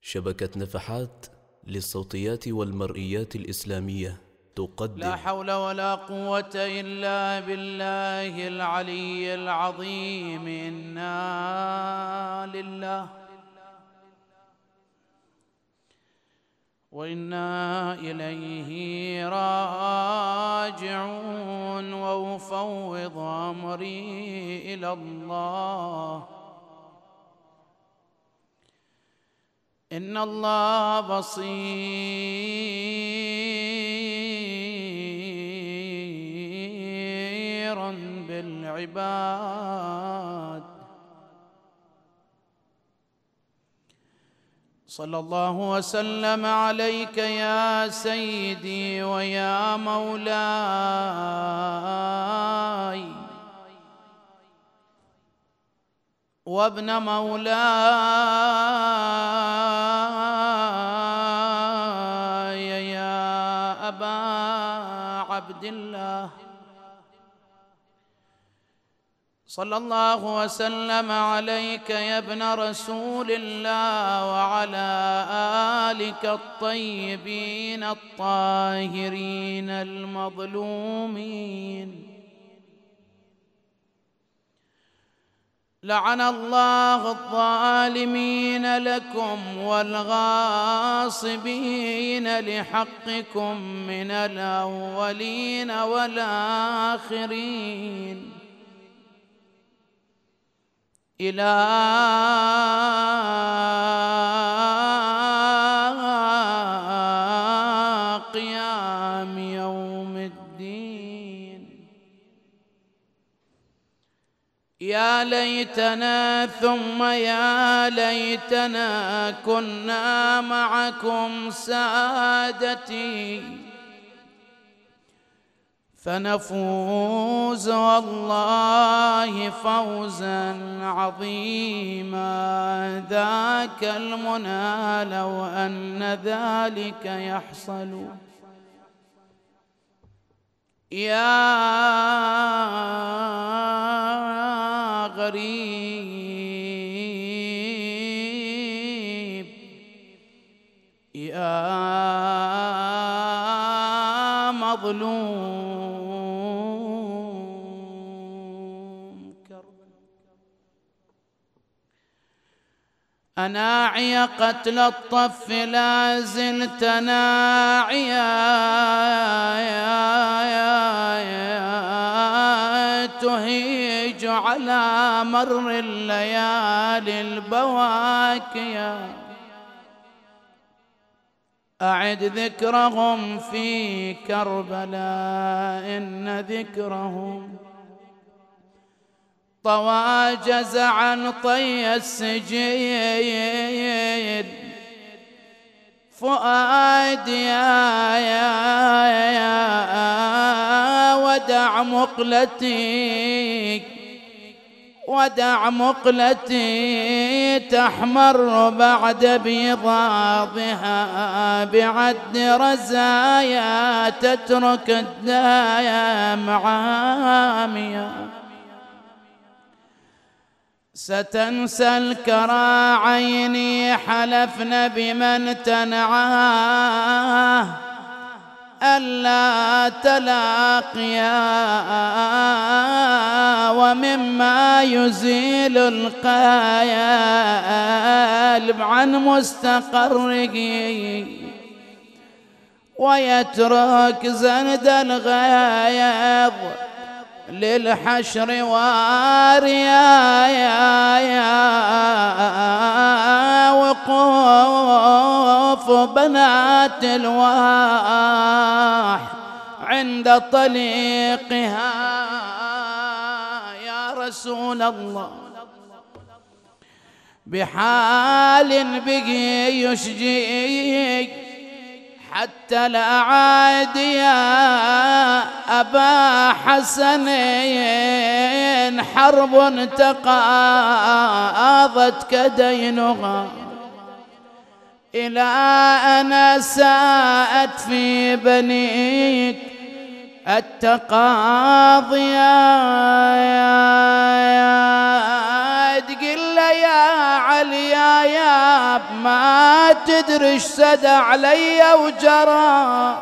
شبكة نفحات للصوتيات والمرئيات الإسلامية تقدم لا حول ولا قوة إلا بالله العلي العظيم. إنا لله وإنا إليه راجعون، وأفوض أمري إلى الله. إن الله بصير بالعباد. صلى الله وسلم عليك يا سيدي ويا مولاي وابن مولاي يا أبا عبد الله. صلى الله وسلم عليك يا ابن رسول الله وعلى آلك الطيبين الطاهرين المظلومين. لعن الله الظالمين لكم والغاصبين لحقكم من الأولين والآخرين إلى قيام يوم الدين. يا ليتنا ثم يا ليتنا كنا معكم سادتي فنفوز والله فوزا عظيما. ذاك المنى لو أن ذلك يحصل. يا غريب يا مظلوم أناعي قتل الطف لا زلت ناعيا تهيج على مر الليالي البواكيا. أعد ذكرهم في كربلاء إن ذكرهم طوى جزعا طي السجين. فؤادي يا ودع مقلتي ودع مقلتي تحمر بعد بيضاضها بعد رزايا تترك الدايا معامية. ستنسى الكرى عيني حلفن بمن تنعاه ألا تلاقيا ومما يزيل القلب عن مستقره ويترك زند الغيظ للحشر واريا وقوف بنات الواح عند طليقها. يا رسول الله بحال بقي يشجيك حتى الأعادي يا أبا حسن حرب تقاضت كدينها إلى أن ساءت في بنيك التقاضي. تقل يا علي يا ما تدري ايش سدى علي وجرى.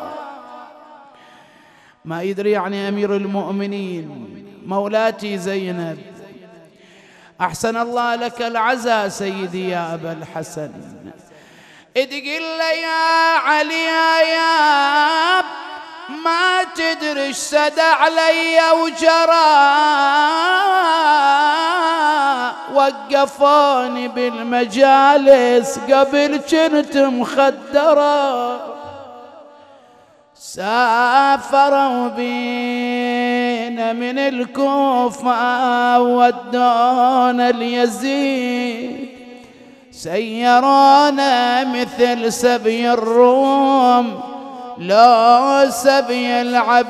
ما يدري يعني أمير المؤمنين مولاتي زينب، أحسن الله لك العزاء سيدي يا أبا الحسن، تقول لي يا علي يا ما تدري ايش سدى علي وجرى، وقفوني بالمجالس قبل كنت مخدرة، سافروا بينا من الكوفة ودونا اليزيد، سيرونا مثل سبي الروم لو سبي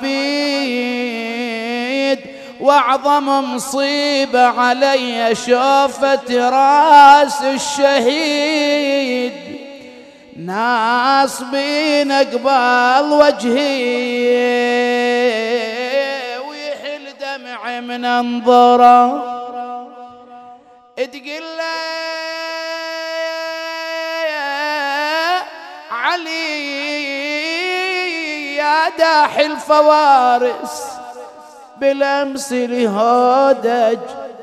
العبيد، واعظم مصيبة علي شوفة راس الشهيد، ناصبين قبال وجهي ويحل دمعي من انظره، تقول لي علي يا داحي الفوارس بالامس لهودج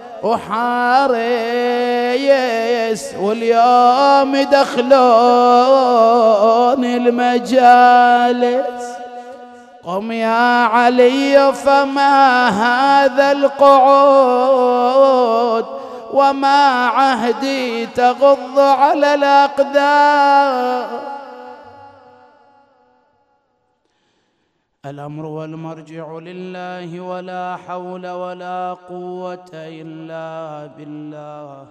وحارس، واليوم يدخلون المجالس، قم يا علي فما هذا القعود، وما عهدي تغض على الأقدار، الأمر والمرجع لله ولا حول ولا قوة إلا بالله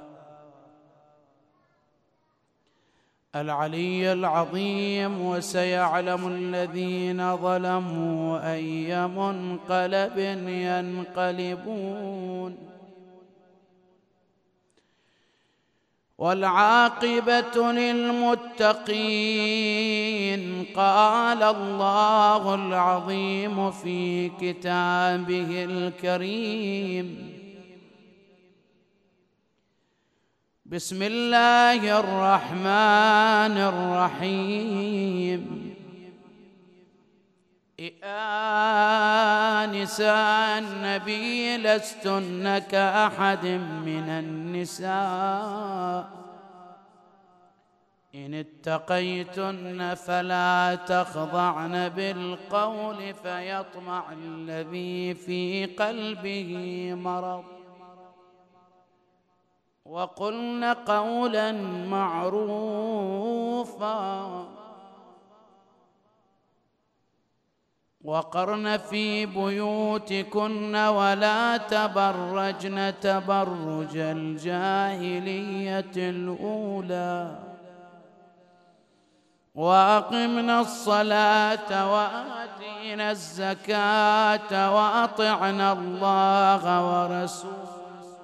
العلي العظيم. وسيعلم الذين ظلموا أي منقلب ينقلبون، والعاقبة للمتقين. قال الله العظيم في كتابه الكريم: بسم الله الرحمن الرحيم. يا نساء النبي لستن كأحد من النساء إن اتقيتن فلا تخضعن بالقول فيطمع الذي في قلبه مرض، وقلن قولا معروفا، وقرن في بيوتكن ولا تبرجن تبرج الجاهلية الأولى، وأقمنا الصلاة وآتينا الزكاة وأطعنا الله ورسوله،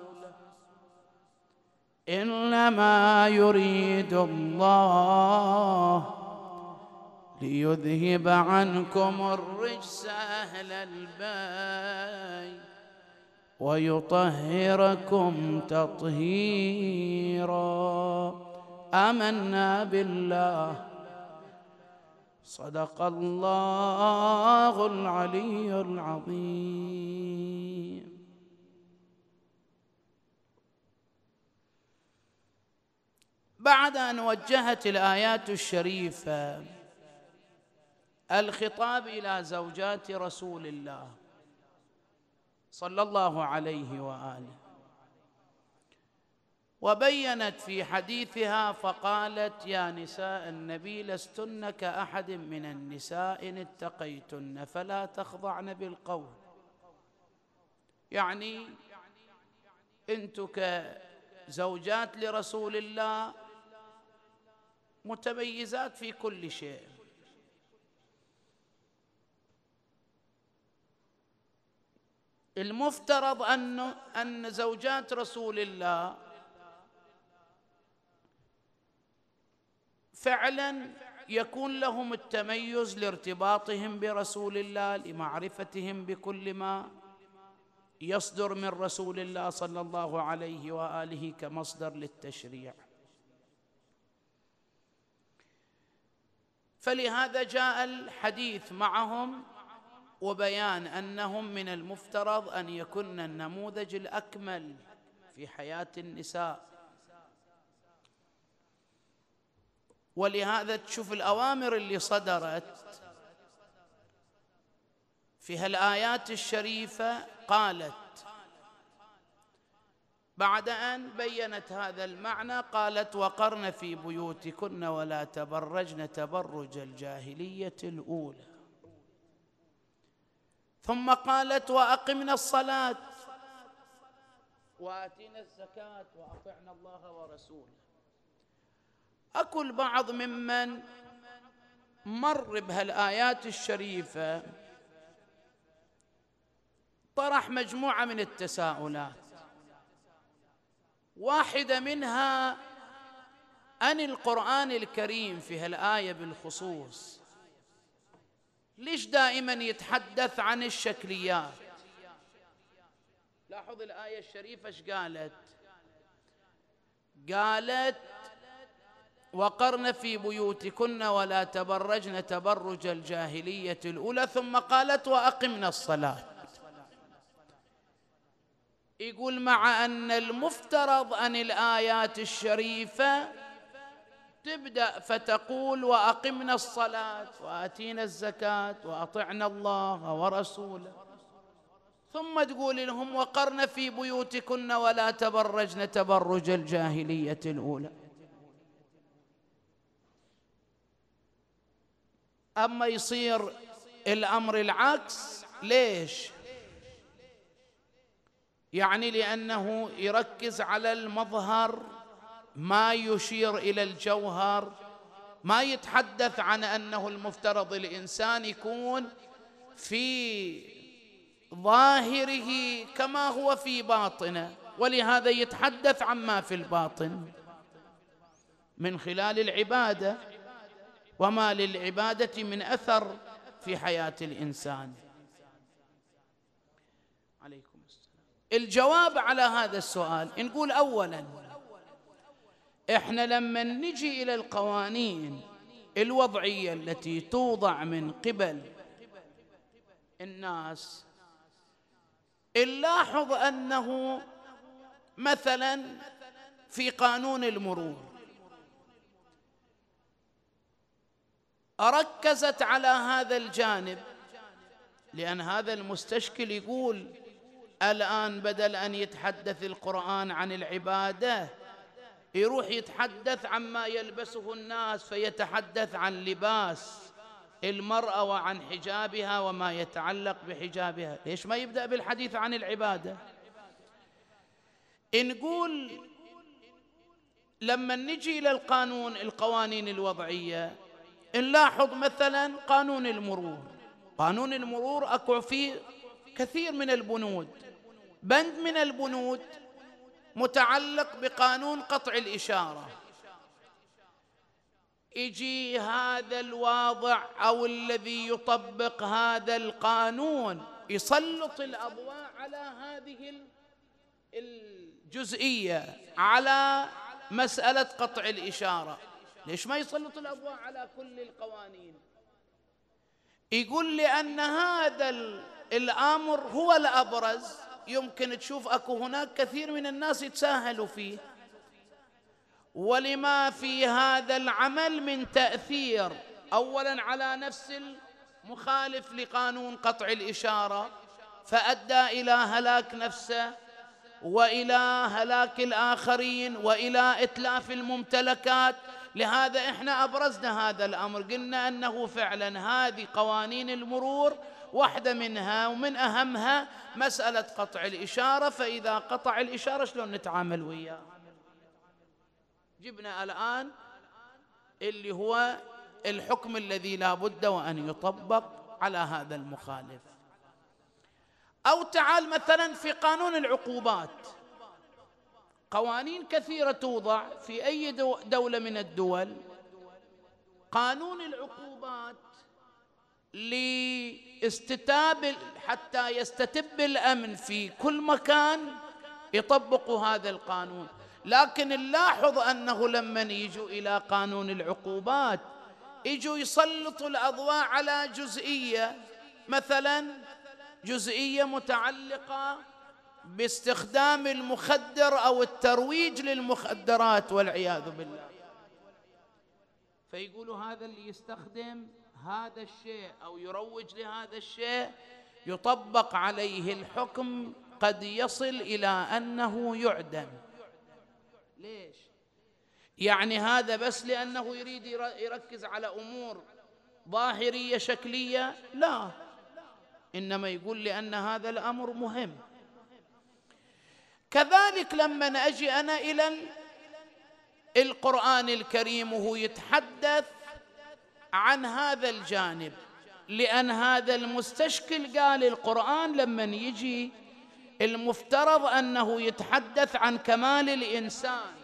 إنما يريد الله ليذهب عنكم الرجس أهل البيت ويطهركم تطهيرا. آمنا بالله، صدق الله العلي العظيم. بعد أن وجهت الآيات الشريفة الخطاب إلى زوجات رسول الله صلى الله عليه وآله، وبينت في حديثها فقالت: يا نساء النبي لستن كأحد من النساء إن اتقيتن فلا تخضعن بالقول، يعني أنتم كزوجات لرسول الله متميزات في كل شيء، المفترض أن زوجات رسول الله فعلا يكون لهم التميز لارتباطهم برسول الله، لمعرفتهم بكل ما يصدر من رسول الله صلى الله عليه وآله كمصدر للتشريع. فلهذا جاء الحديث معهم وبيان أنهم من المفترض أن يكون النموذج الأكمل في حياة النساء. ولهذا تشوف الأوامر اللي صدرت في هالآيات الشريفة، قالت بعد أن بيّنت هذا المعنى قالت: وقرن في بيوتكن ولا تبرجن تبرج الجاهلية الأولى. ثم قالت: وأقمنا الصلاة وآتينا الزكاة وأطعنا الله ورسوله. أكو البعض ممن مر بهالآيات الشريفة طرح مجموعة من التساؤلات، واحدة منها أن القرآن الكريم في هالآية بالخصوص ليش دائما يتحدث عن الشكليات؟ لاحظ الآية الشريفة ايش قالت؟ قالت: وقرن في بيوتكن ولا تبرجن تبرج الجاهلية الأولى، ثم قالت: وأقمنا الصلاة. يقول مع أن المفترض أن الآيات الشريفة تبدأ فتقول: وأقمنا الصلاة وآتينا الزكاة وأطعنا الله ورسوله، ثم تقول لهم: وقرن في بيوتكن ولا تبرجن تبرج الجاهلية الأولى. أما يصير الأمر العكس، ليش؟ يعني لأنه يركز على المظهر، ما يشير إلى الجوهر، ما يتحدث عن أنه المفترض الإنسان يكون في ظاهره كما هو في باطنه، ولهذا يتحدث عما في الباطن من خلال العبادة، وما للعبادة من أثر في حياة الإنسان. عليكم السلام. الجواب على هذا السؤال نقول: أولاً إحنا لما نجي إلى القوانين الوضعية التي توضع من قبل الناس، نلاحظ أنه مثلاً في قانون المرور ركزت على هذا الجانب، لأن هذا المستشكل يقول الآن بدل أن يتحدث القرآن عن العبادة يروح يتحدث عما يلبسه الناس، فيتحدث عن لباس المرأة وعن حجابها وما يتعلق بحجابها. ليش ما يبدأ بالحديث عن العبادة؟ نقول لما نجي إلى القوانين الوضعية نلاحظ مثلا قانون المرور. قانون المرور أكو فيه كثير من البنود، بند من البنود متعلق بقانون قطع الإشارة. يجي هذا الواضع أو الذي يطبق هذا القانون يسلط الأضواء على هذه الجزئية، على مسألة قطع الإشارة. ليش ما يسلط الأضواء على كل القوانين؟ يقول لأن هذا الأمر هو الأبرز، يمكن تشوف أكو هناك كثير من الناس يتساهلوا فيه، ولما في هذا العمل من تأثير أولاً على نفس المخالف لقانون قطع الإشارة، فأدى إلى هلاك نفسه وإلى هلاك الآخرين وإلى إتلاف الممتلكات. لهذا إحنا أبرزنا هذا الأمر، قلنا أنه فعلاً هذه قوانين المرور واحدة منها ومن أهمها مسألة قطع الإشارة، فإذا قطع الإشارة شلون نتعامل وياه؟ جبنا الآن اللي هو الحكم الذي لا بد وأن يطبق على هذا المخالف. أو تعال مثلا في قانون العقوبات، قوانين كثيرة توضع في أي دولة من الدول. قانون العقوبات لاستتاب حتى يستتب الأمن في كل مكان يطبق هذا القانون، لكن نلاحظ أنه لما يجوا إلى قانون العقوبات يجوا يسلطوا الأضواء على جزئية، مثلا جزئية متعلقة باستخدام المخدر أو الترويج للمخدرات والعياذ بالله، فيقولوا هذا اللي يستخدم هذا الشيء أو يروج لهذا الشيء يطبق عليه الحكم، قد يصل إلى أنه يعدم. ليش؟ يعني هذا بس لأنه يريد يركز على أمور ظاهرية شكلية؟ لا، إنما يقول لأن هذا الأمر مهم. كذلك لما أجي أنا إلى القرآن الكريم وهو يتحدث عن هذا الجانب، لأن هذا المستشكل قال القرآن لما يجي المفترض أنه يتحدث عن كمال الإنسان،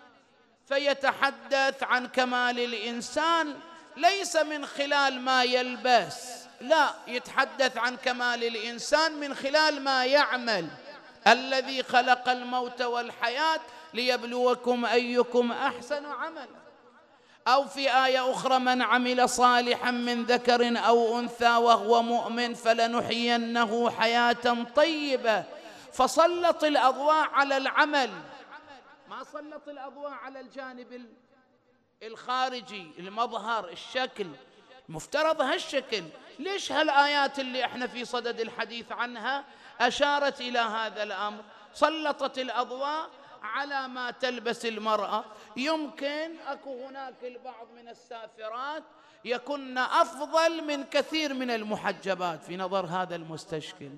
فيتحدث عن كمال الإنسان ليس من خلال ما يلبس، لا، يتحدث عن كمال الإنسان من خلال ما يعمل. الذي خلق الموت والحياة ليبلوكم أيكم أحسن عملا. أو في آية أخرى من عمل صالحا من ذكر أو أنثى وهو مؤمن فلنحيينه حياة طيبة. فسلط الأضواء على العمل، ما سلط الأضواء على الجانب الخارجي، المظهر، الشكل. مفترض هالشكل. ليش هالآيات اللي احنا في صدد الحديث عنها أشارت إلى هذا الأمر؟ سلطت الأضواء على ما تلبس المرأة. يمكن أكو هناك البعض من السافرات يكن أفضل من كثير من المحجبات في نظر هذا المستشكل.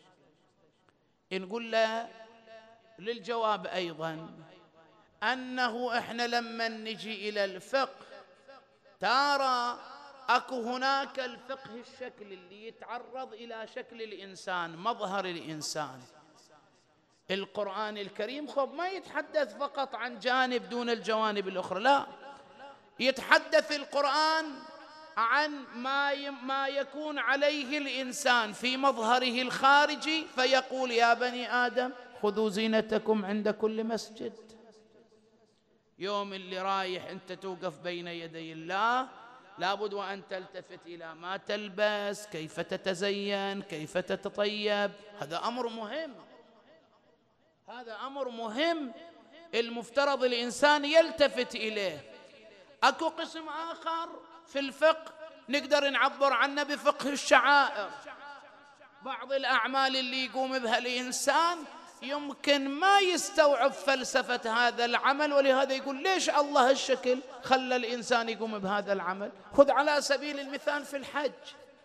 نقول له للجواب أيضا أنه إحنا لما نجي إلى الفقه ترى أكو هناك الفقه الشكل اللي يتعرض إلى شكل الإنسان، مظهر الإنسان. القرآن الكريم خب ما يتحدث فقط عن جانب دون الجوانب الأخرى، لا، يتحدث القرآن عن ما يكون عليه الإنسان في مظهره الخارجي، فيقول يا بني آدم خذوا زينتكم عند كل مسجد. يوم اللي رايح أنت توقف بين يدي الله لابد وأن تلتفت إلى ما تلبس، كيف تتزين، كيف تتطيب. هذا أمر مهم، هذا أمر مهم المفترض الإنسان يلتفت إليه. أكو قسم آخر في الفقه نقدر نعبر عنه بفقه الشعائر. بعض الأعمال اللي يقوم بها الإنسان يمكن ما يستوعب فلسفة هذا العمل، ولهذا يقول ليش الله الشكل خلى الإنسان يقوم بهذا العمل. خذ على سبيل المثال في الحج،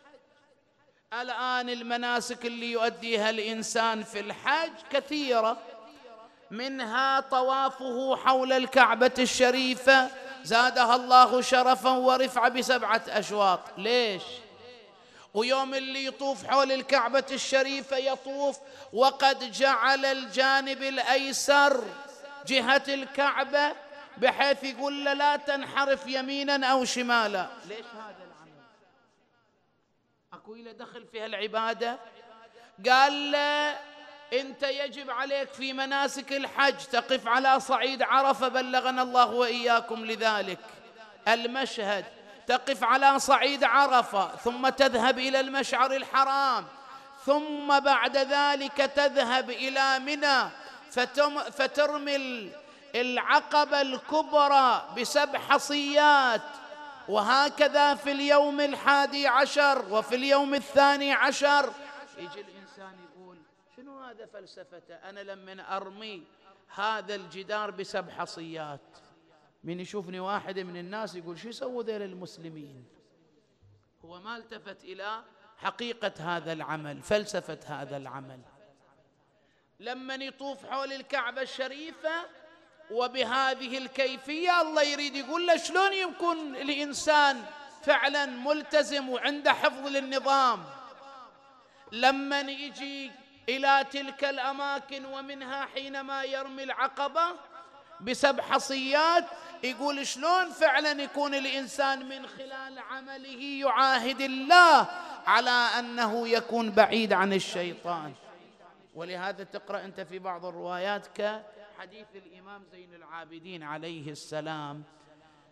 الآن المناسك اللي يؤديها الإنسان في الحج كثيرة، منها طوافه حول الكعبة الشريفة زادها الله شرفا ورفعة ب7 أشواط. ليش؟ ويوم اللي يطوف حول الكعبة الشريفة يطوف وقد جعل الجانب الأيسر جهة الكعبة بحيث يقول له لا تنحرف يمينا أو شمالا. ليش هذا العمل؟ أكو له دخل في هالعبادة؟ قال له أنت يجب عليك في مناسك الحج تقف على صعيد عرفة، بلغنا الله وإياكم لذلك المشهد، تقف على صعيد عرفة ثم تذهب إلى المشعر الحرام، ثم بعد ذلك تذهب إلى منى فترمي العقبة الكبرى ب7 حصيات، وهكذا في اليوم 11 وفي اليوم 12. يجي الإنسان يقول شنو هذا فلسفته؟ أنا لما أرمي هذا الجدار ب7 حصيات، من يشوفني واحد من الناس يقول شو يسووا ذيل المسلمين؟ هو ما التفت إلى حقيقة هذا العمل، فلسفة هذا العمل. لما يطوف حول الكعبة الشريفة وبهذه الكيفية، الله يريد يقول له شلون يكون الإنسان فعلا ملتزم وعنده حفظ للنظام. لما يجي إلى تلك الأماكن ومنها حينما يرمي العقبة ب7 حصيات، يقول شلون فعلا يكون الإنسان من خلال عمله يعاهد الله على أنه يكون بعيد عن الشيطان. ولهذا تقرأ أنت في بعض الروايات كحديث الإمام زين العابدين عليه السلام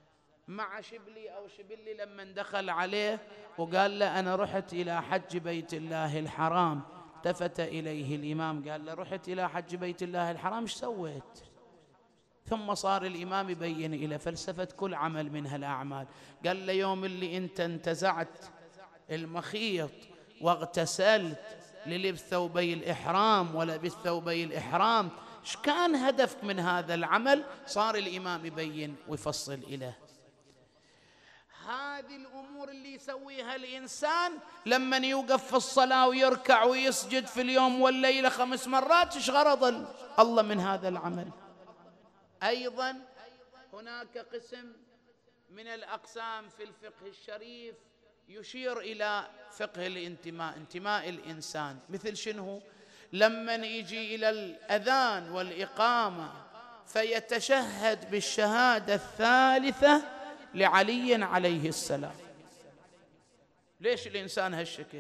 مع شبلي أو شبلي لما دخل عليه وقال له أنا رحت إلى حج بيت الله الحرام، التفت إليه الإمام قال له رحت إلى حج بيت الله الحرام إيش سويت؟ ثم صار الإمام يبين إلى فلسفة كل عمل من هالأعمال. قال له يوم اللي أنت انتزعت المخيط واغتسلت للبس ثوبي الإحرام ولبس ثوبي الإحرام، إيش كان هدفك من هذا العمل؟ صار الإمام يبين ويفصل إليه. هذه الأمور اللي يسويها الإنسان لما يوقف في الصلاة ويركع ويسجد في اليوم والليلة 5 مرات، إيش غرض الله من هذا العمل؟ أيضا هناك قسم من الأقسام في الفقه الشريف يشير إلى فقه الانتماء، انتماء الإنسان. مثل شنو؟ لما يجي إلى الأذان والإقامة فيتشهد بالشهادة الثالثة لعلي عليه السلام. ليش الإنسان هالشكل؟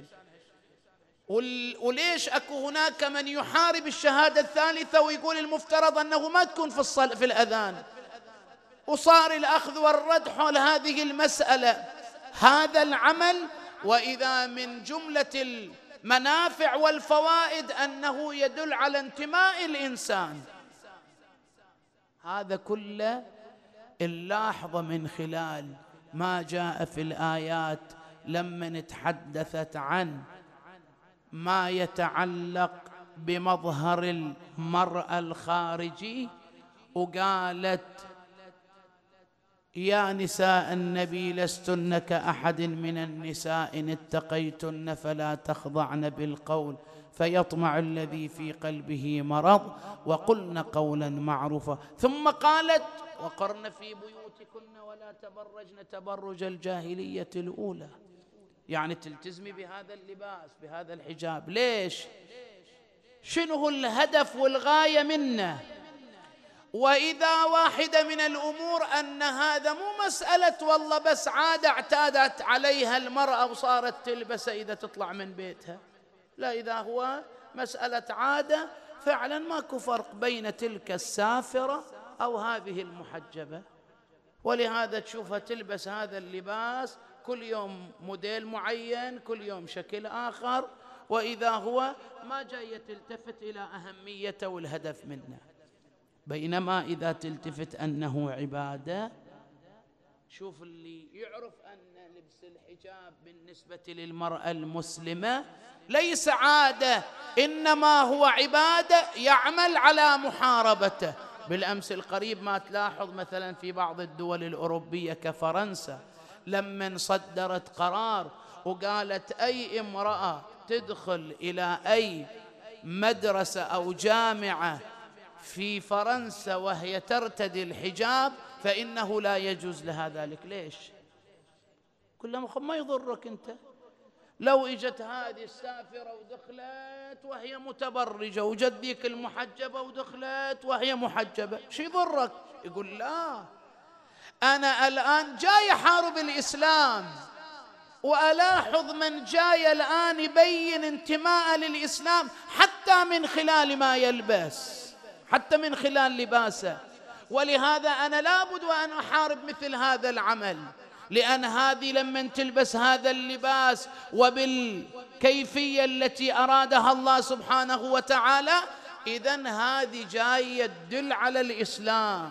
وليش أكو هناك من يحارب الشهادة الثالثة ويقول المفترض أنه ما تكون في الأذان؟ وصار الأخذ والرد حول هذه المسألة. هذا العمل وإذا من جملة المنافع والفوائد أنه يدل على انتماء الإنسان. هذا كله اللاحظة من خلال ما جاء في الآيات لما تحدثت عن ما يتعلق بمظهر المرأة الخارجي، وقالت يا نساء النبي لستن كأحد من النساء إن اتقيتن فلا تخضعن بالقول فيطمع الذي في قلبه مرض وقلن قولا معروفا. ثم قالت وقرن في بيوتكن ولا تبرجن تبرج الجاهلية الأولى، يعني تلتزمي بهذا اللباس بهذا الحجاب. ليش؟ شنو الهدف والغاية منه؟ وإذا واحدة من الأمور أن هذا مو مسألة والله بس عادة اعتادت عليها المرأة وصارت تلبس إذا تطلع من بيتها، لا، إذا هو مسألة عادة فعلا ماكو فرق بين تلك السافرة أو هذه المحجبة. ولهذا تشوفها تلبس هذا اللباس كل يوم موديل معين، كل يوم شكل آخر، وإذا هو ما جاية تلتفت إلى أهميته والهدف منه. بينما إذا تلتفت أنه عبادة، شوف اللي يعرف أن لبس الحجاب بالنسبة للمرأة المسلمة ليس عادة إنما هو عبادة يعمل على محاربته. بالأمس القريب ما تلاحظ مثلا في بعض الدول الأوروبية كفرنسا لما صدرت قرار وقالت أي امرأة تدخل إلى أي مدرسة أو جامعة في فرنسا وهي ترتدي الحجاب فإنه لا يجوز لها ذلك. ليش؟ كل ما يضرك أنت. لو إجت هذه السافرة ودخلت وهي متبرجة وجت ذيك المحجبة ودخلت وهي محجبة، شو يضرك؟ يقول لا، أنا الآن جاي أحارب الإسلام، وألاحظ من جاي الآن يبين انتماء للإسلام حتى من خلال ما يلبس، حتى من خلال لباسه. ولهذا أنا لابد وأن أحارب مثل هذا العمل، لأن هذه لمن تلبس هذا اللباس وبالكيفية التي أرادها الله سبحانه وتعالى، إذن هذه جاية تدل على الإسلام،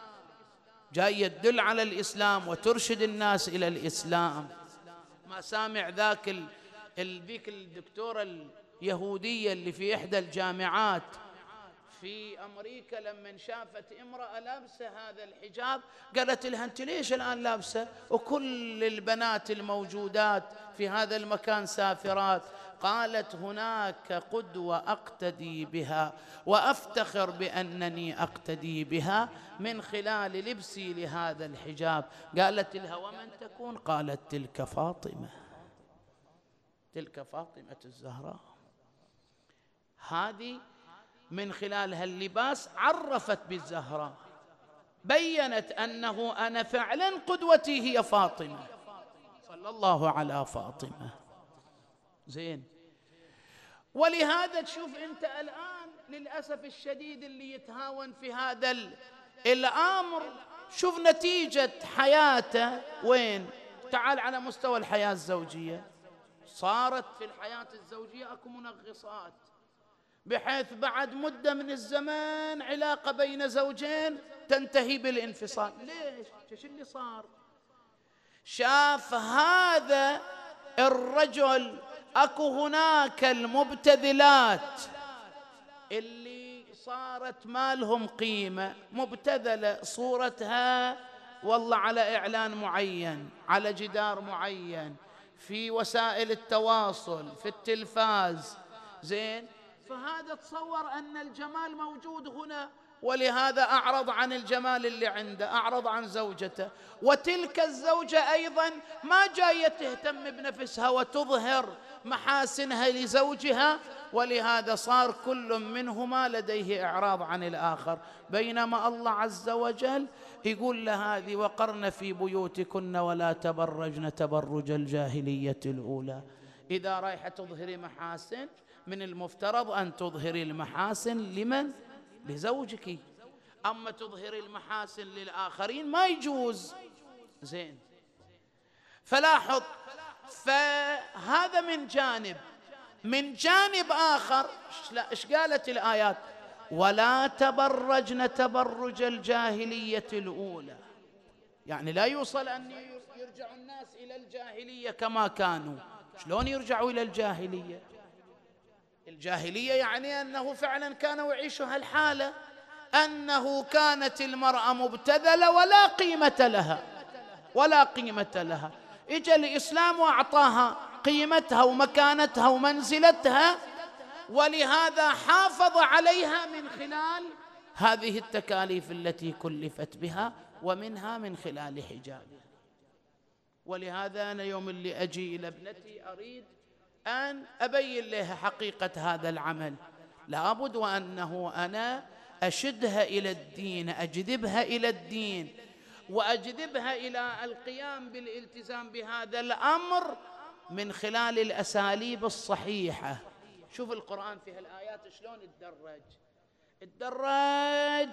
جاية تدل على الإسلام وترشد الناس إلى الإسلام. ما سامع ذاك ذيك الدكتورة اليهودية اللي في إحدى الجامعات في أمريكا لما شافت امرأة لابسة هذا الحجاب قالت لها أنت ليش الآن لابسة وكل البنات الموجودات في هذا المكان سافرات؟ قالت هناك قدوة أقتدي بها وأفتخر بأنني أقتدي بها من خلال لبسي لهذا الحجاب. قالت لها ومن تكون؟ قالت تلك فاطمة، تلك فاطمة الزهراء. هذه من خلال هاللباس عرفت بالزهراء، بيّنت أنه أنا فعلا قدوتي هي فاطمة، صلى الله على فاطمة. زين. ولهذا تشوف أنت الآن للأسف الشديد اللي يتهاون في هذا الأمر شوف نتيجة حياته وين. تعال على مستوى الحياة الزوجية، صارت في الحياة الزوجية أكو منغصات، بحيث بعد مدة من الزمان علاقة بين زوجين تنتهي بالانفصال. ليش؟ ايش اللي صار؟ شاف هذا الرجل اكو هناك المبتذلات اللي صارت ما لهم قيمة، مبتذلة صورتها والله على إعلان معين، على جدار معين، في وسائل التواصل، في التلفاز، زين، فهذا تصور أن الجمال موجود هنا، ولهذا أعرض عن الجمال اللي عنده، أعرض عن زوجته. وتلك الزوجة أيضا ما جاية تهتم بنفسها وتظهر محاسنها لزوجها، ولهذا صار كل منهما لديه إعراض عن الآخر. بينما الله عز وجل يقول لهذه: وقرن في بيوتكن ولا تبرجن تبرج الجاهلية الأولى. إذا رايحة تظهري محاسن، من المفترض أن تظهري المحاسن لمن؟ لزوجك. أما تظهري المحاسن للآخرين ما يجوز. زين، فلاحظ، فهذا من جانب. من جانب آخر إيش قالت الآيات؟ ولا تبرجن تبرج الجاهلية الأولى، يعني لا يوصل أن يرجع الناس إلى الجاهلية كما كانوا. شلون يرجعوا إلى الجاهلية؟ الجاهلية يعني أنه فعلا كانوا يعيشوا هالحالة، أنه كانت المرأة مبتذلة ولا قيمة لها، ولا قيمة لها. إجا الإسلام وأعطاها قيمتها ومكانتها ومنزلتها، ولهذا حافظ عليها من خلال هذه التكاليف التي كلفت بها، ومنها من خلال حجابها. ولهذا أنا يوم اللي أجي إلى ابنتي أريد أن أبين لها حقيقة هذا العمل، لابد وأنه أنا أشدها إلى الدين، أجذبها إلى الدين، وأجذبها إلى القيام بالالتزام بهذا الأمر من خلال الأساليب الصحيحة. شوف القرآن في هالآيات شلون الدرج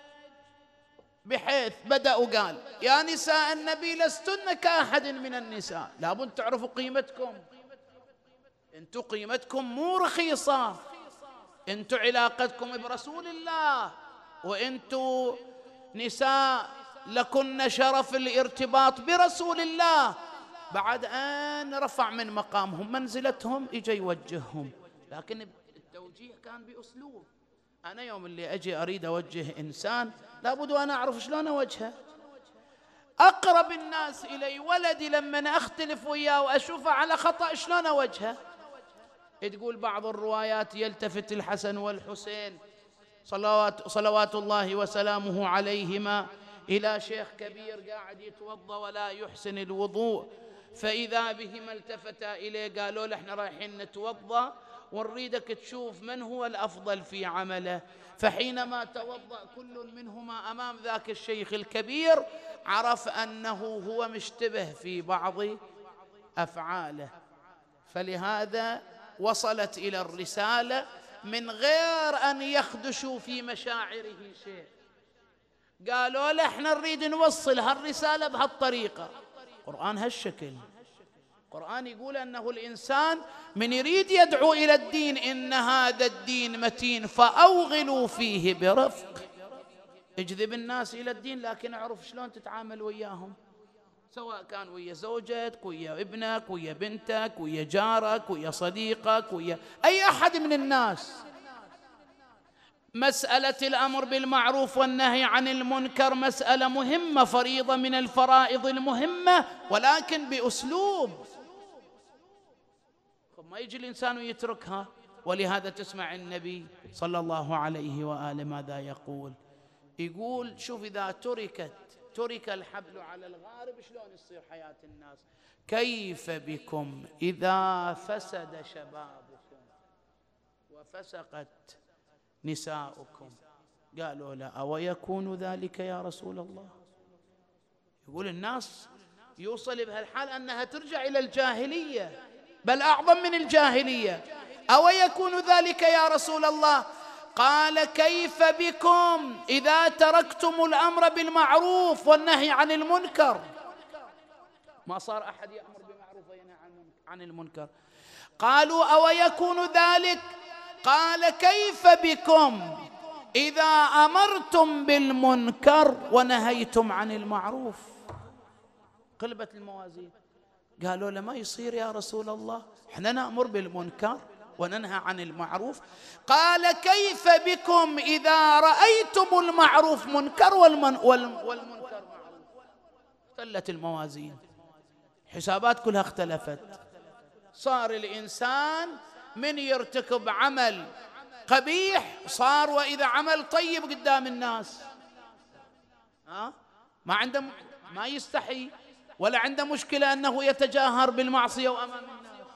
بحيث بدأ وقال: يا نساء النبي لستن كأحد من النساء. لابد تعرفوا قيمتكم، انتم قيمتكم مو رخيصة، انتم علاقتكم برسول الله، وانتم نساء لكن شرف الارتباط برسول الله. بعد أن رفع من مقامهم منزلتهم إجا يوجههم، لكن التوجيه كان بأسلوب. أنا يوم اللي أجي أريد أوجه إنسان لابد وأنا أعرف شلون أوجهه. أقرب الناس إلي ولدي، لما أختلف وياه وأشوفه على خطأ شلون أوجهه؟ تقول بعض الروايات: يلتفت الحسن والحسين صلوات الله وسلامه عليهما إلى شيخ كبير قاعد يتوضأ ولا يحسن الوضوء، فإذا بهما التفتا إليه قالوا له: احنا رايحين نتوضأ ونريدك تشوف من هو الأفضل في عمله. فحينما توضأ كل منهما أمام ذاك الشيخ الكبير عرف أنه هو مشتبه في بعض أفعاله، فلهذا وصلت إلى الرسالة من غير أن يخدشوا في مشاعره شيء. قالوا له: احنا نريد نوصل هالرسالة بهالطريقة. القرآن هالشكل. القرآن يقول أنه الإنسان من يريد يدعو إلى الدين إن هذا الدين متين فأوغلوا فيه برفق. اجذب الناس إلى الدين، لكن اعرف شلون تتعامل وياهم، سواء كان ويا زوجتك، ويا ابنك، ويا بنتك، ويا جارك، ويا صديقك، ويا أي أحد من الناس. مسألة الأمر بالمعروف والنهي عن المنكر مسألة مهمة، فريضة من الفرائض المهمة، ولكن بأسلوب، ما يجي الإنسان ويتركها. ولهذا تسمع النبي صلى الله عليه وآله ماذا يقول؟ يقول: شوف، إذا ترك الحبل على الغارب شلون يصير حياة الناس؟ كيف بكم إذا فسد شبابكم وفسقت نساؤكم؟ قالوا: لا، أو يكون ذلك يا رسول الله؟ يقول الناس يوصل بهالحال أنها ترجع إلى الجاهلية، بل أعظم من الجاهلية. أو يكون ذلك يا رسول الله؟ قال كيف بكم إذا تركتم الأمر بالمعروف والنهي عن المنكر؟ ما صار أحد يأمر بالمعروف وينهى عن المنكر. قالوا أو يكون ذلك؟ قال كيف بكم إذا أمرتم بالمنكر ونهيتم عن المعروف؟ قلبت الموازين. قالوا له ما يصير يا رسول الله، احنا نأمر بالمنكر وننهى عن المعروف. قال كيف بكم إذا رأيتم المعروف منكر والمنكر معروف؟ اختلت الموازين، حسابات كلها اختلفت. صار الإنسان من يرتكب عمل قبيح صار وإذا عمل طيب قدام الناس ما عنده، ما يستحي ولا عنده مشكلة أنه يتجاهر بالمعصية وأمام الناس.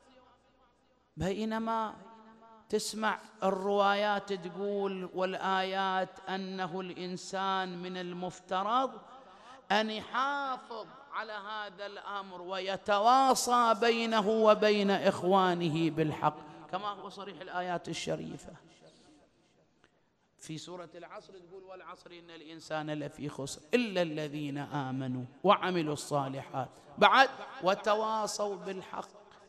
بينما تسمع الروايات تقول والآيات أنه الإنسان من المفترض أن يحافظ على هذا الأمر ويتواصى بينه وبين إخوانه بالحق، كما هو صريح الآيات الشريفة. في سورة العصر تقول والعصر إن الإنسان لفي خسر إلا الذين آمنوا وعملوا الصالحات بعد وتواصوا بالحق.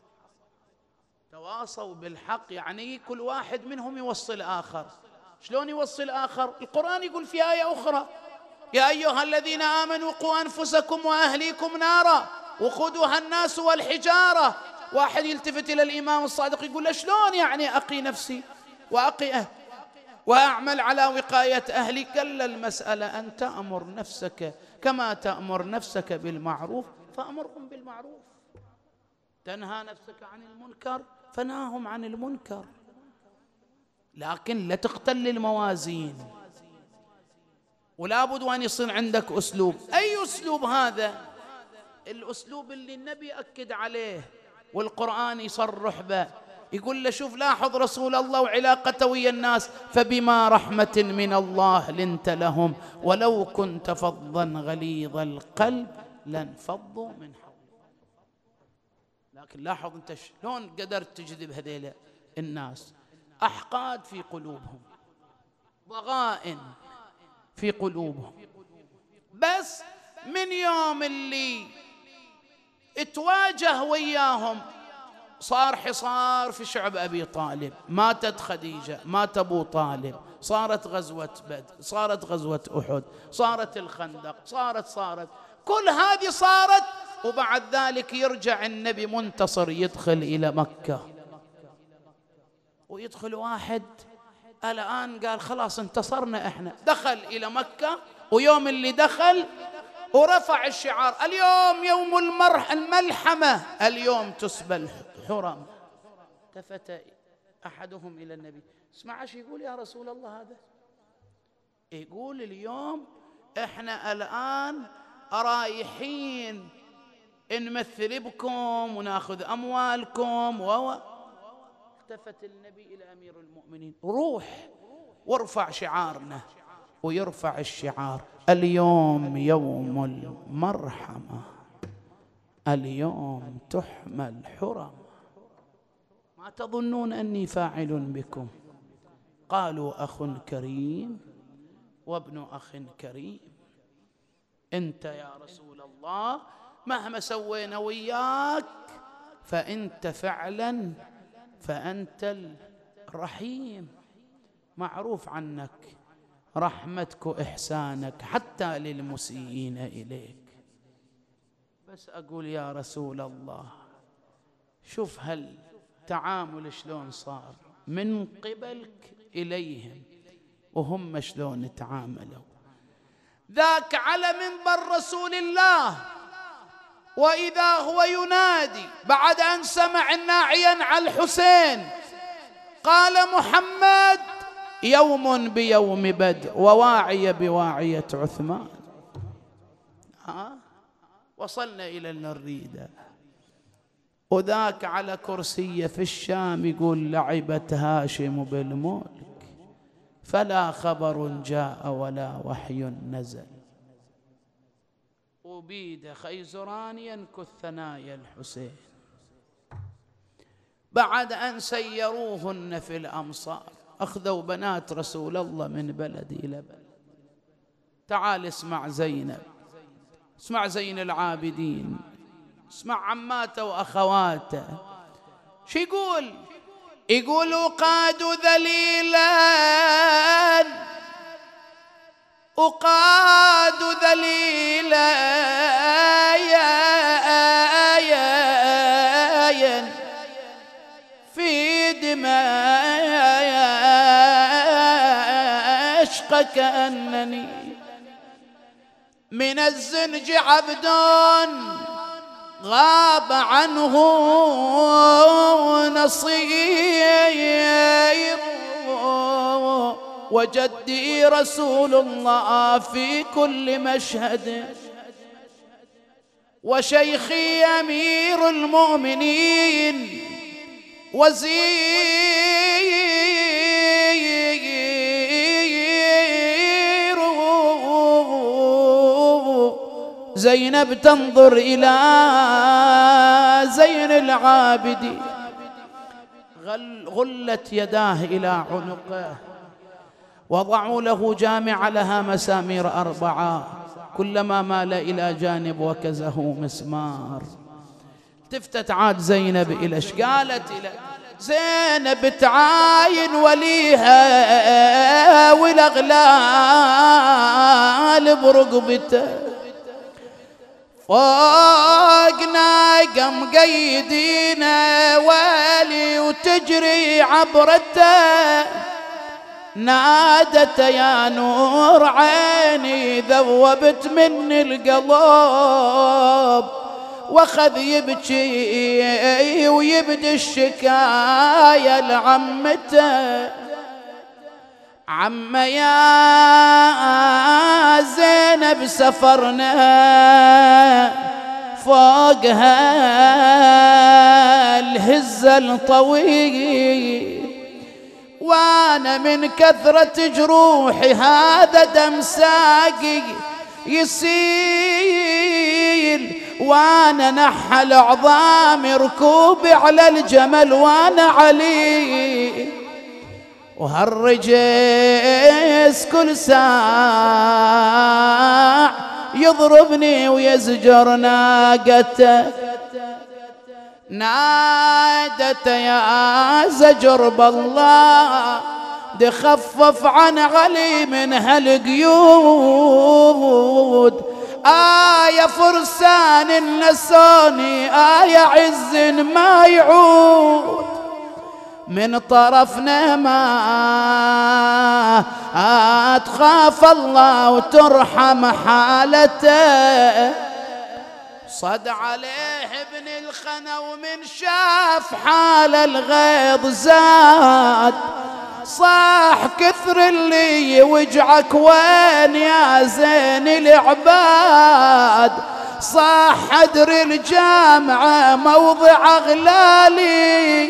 تواصوا بالحق يعني كل واحد منهم يوصل آخر. شلون يوصل آخر؟ القرآن يقول في آية أخرى يا أيها الذين آمنوا قوا أنفسكم وأهليكم نارا وقودها الناس والحجارة. واحد يلتفت إلى الإمام الصادق يقول له شلون يعني أقي نفسي وأقي وأعمل على وقاية أهلي؟ كلا المسألة أن تأمر نفسك كما تأمر نفسك بالمعروف فأمرهم بالمعروف، تنهى نفسك عن المنكر فنهاهم عن المنكر. لكن لا تختل الموازين، ولا بد أن يصير عندك أسلوب. أي أسلوب هذا؟ الأسلوب اللي النبي أكد عليه والقرآن يصرح به. يقول له شوف لاحظ رسول الله وعلاقته ويا الناس فبما رحمة من الله لنت لهم ولو كنت فظا غليظ القلب لانفضوا من حولك. لكن لاحظ انت شلون قدرت تجذب هذيل الناس. أحقاد في قلوبهم، ضغائن في قلوبهم، بس من يوم اللي اتواجه وياهم صار حصار في شعب أبي طالب. ماتت خديجة، مات أبو طالب، صارت غزوة بدر، صارت غزوة أحد، صارت الخندق، صارت كل هذه صارت. وبعد ذلك يرجع النبي منتصر يدخل إلى مكة، ويدخل واحد الآن قال خلاص انتصرنا احنا. دخل إلى مكة ويوم اللي دخل ورفع الشعار اليوم يوم الملحمة، اليوم تسبى الحرم. التفت أحدهم إلى النبي اسمع ايش يقول يا رسول الله. هذا يقول اليوم احنا الآن رايحين نمثل بكم وناخذ أموالكم التفت النبي إلى أمير المؤمنين روح وارفع شعارنا. ويرفع الشعار اليوم يوم المرحمة، اليوم تحمى الحرم، ما تظنون أني فاعل بكم؟ قالوا أخ كريم وابن أخ كريم. أنت يا رسول الله مهما سوينا وياك فأنت فعلا فأنت الرحيم، معروف عنك رحمتك وإحسانك حتى للمسيئين إليك. بس أقول يا رسول الله شوف هل تعامل شلون صار من قبلك إليهم وهم شلون تعاملوا. ذاك على منبر رسول الله وإذا هو ينادي بعد أن سمع ناعيا على الحسين قال محمد يوم بيوم بدر وواعية بواعية عثمان. وصلنا إلى النريدة. وذاك على كرسي في الشام يقول لعبت هاشم بالملك فلا خبر جاء ولا وحي نزل. وبيد خيزران ينكث ثنايا الحسين بعد أن سيروهن في الأمصار. أخذوا بنات رسول الله من بلد إلى بلد. تعال اسمع زينب، اسمع زين العابدين، اسمع عماته وأخواته شو يقول. يقول أقاد ذليلا، أقاد ذليلا في دمشق كأنني من الزنج عبد غاب عنه نصير، وجدي رسول الله في كل مشهد، وشيخي أمير المؤمنين وزير زينب تنظر إلى زين العابدين. غلت يداه إلى عنقه، وضعوا له جامع لها مسامير 4، كلما مال إلى جانب وكزه مسمار. التفتت عاد زينب إلى ايش قالت؟ إلى زينب تعاين وليها والأغلال برقبته، فوقنا قم قيدينا والي وتجري عبرته، نادت يا نور عيني ذوبت مني القلب، واخذ يبكي ويبدي الشكاية لعمته. عم يا زينب سفرنا فوقها الهزة الطويل، وانا من كثرة جروحي هذا دم ساقي يسيل، وانا نحل عظامي ركوبي على الجمل وانا علي، وهالرجس كل ساعة يضربني ويزجر ناقته. نادت يا زجر بالله دخفف عن علي من هالقيود، آية فرسان النسوني آية عز ما يعود، من طرفنا ما تخاف الله وترحم حالته. صد عليه ابن الخنا ومن شاف حال الغيظ زاد، صاح كثر اللي يوجعك وين يا زين العباد، صاح حدر الجامعة موضع أغلالي،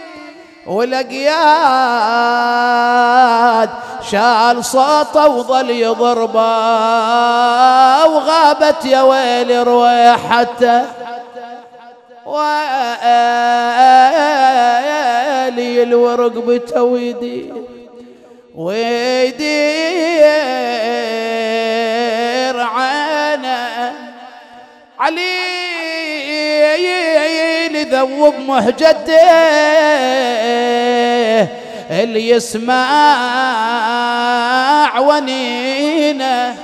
ولقياد شال صوته وظل يضربه، وغابت يا ويلي رويحته، ويلي الورق بتويدي ويدير عينه علي ذوب مهجته، اللي يسمع ونينه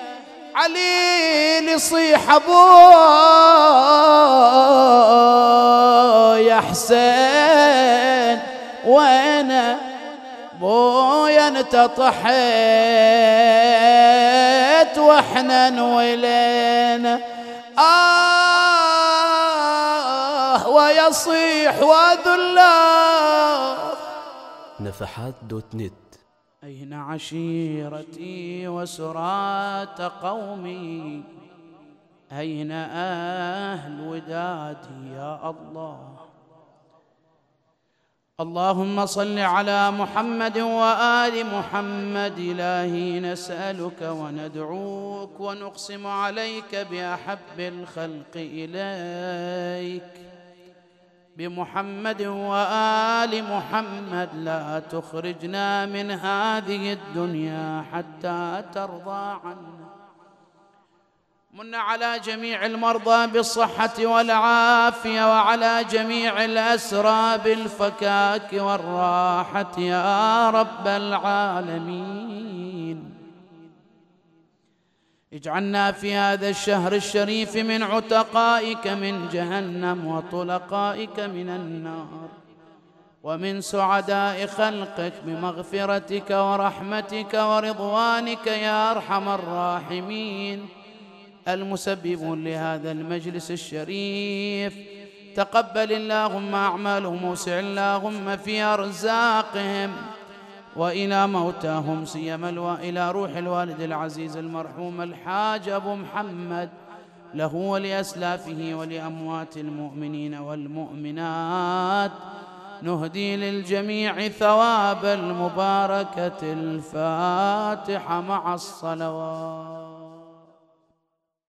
علي يصيح ابوي يا حسين وين بويا انت طحيت واحنا نولينا، ويصيح وذلا. نفحات دوت نت. أين عشيرتي وسرات قومي، أين أهل ودادي يا الله. اللهم صل على محمد وآل محمد. إلهي نسألك وندعوك ونقسم عليك بأحب الخلق إليك، بمحمد وآل محمد لا تخرجنا من هذه الدنيا حتى ترضى عنا. من على جميع المرضى بالصحة والعافية، وعلى جميع الأسرى بالفكاك والراحة يا رب العالمين. اجعلنا في هذا الشهر الشريف من عتقائك من جهنم وطلقائك من النار، ومن سعداء خلقك بمغفرتك ورحمتك ورضوانك يا أرحم الراحمين. المسببون لهذا المجلس الشريف تقبل اللهم أعمالهم، وسع اللهم في أرزاقهم، وإلى موتاهم سيما وإلى روح الوالد العزيز المرحوم الحاج أبو محمد، له ولأسلافه ولأموات المؤمنين والمؤمنات. نهدي للجميع ثواب المباركة. الفاتحة مع الصلوات.